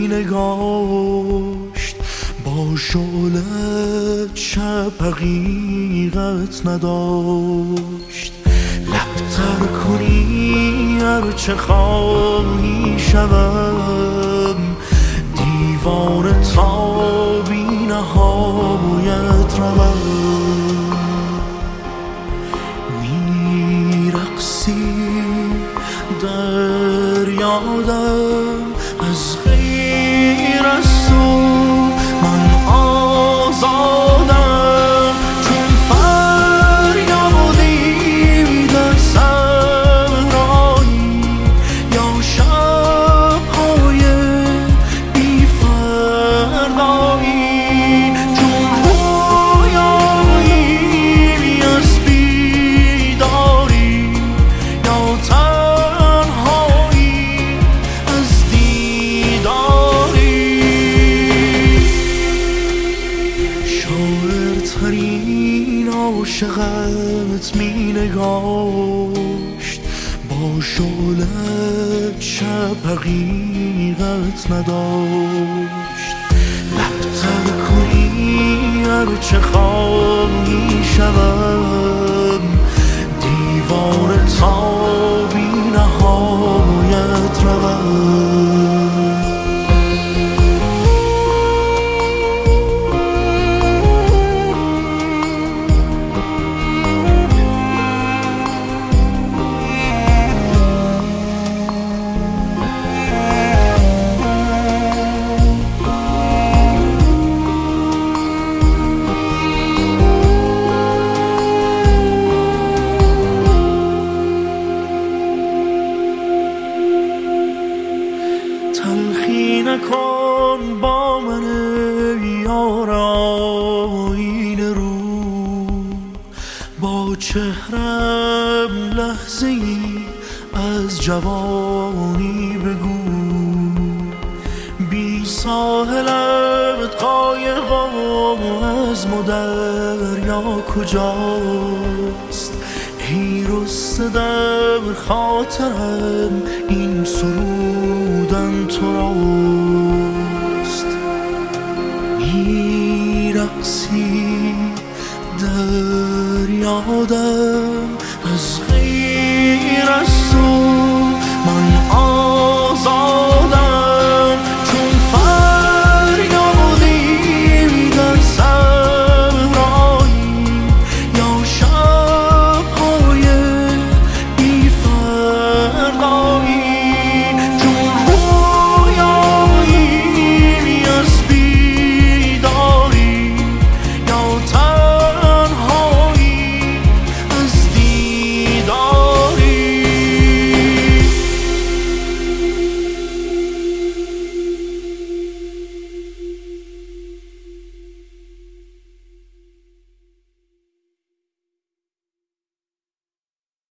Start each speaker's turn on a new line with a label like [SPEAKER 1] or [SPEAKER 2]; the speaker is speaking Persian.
[SPEAKER 1] می نگاشت، با شعله شب حقیقت نداشت. لبتر کنی هرچه خواهی شوم، دیوانه تا بی نهایت روم. میرقصی در یادم، از غیر از تو من آزادم. چون فریادی در صحرایی یا شب‌های بی فردایی، چون رویایی از بیداری یا تنهایی از دیداری. شاعرترین عاشقت می نگاشت، با شعله شب حقیقت نداشت. لبتر کنی هرچه خواهی شوم، دیوانه تا بی نهایت روم. تلخی نکن با من یار آینه رو، با چهرم لحظه ای از جوانی بگو. بی ساحلت قایق از دریا کجاست؟ ای رسته در خاطرم این سرودن تو راست. میرقصی در یادم،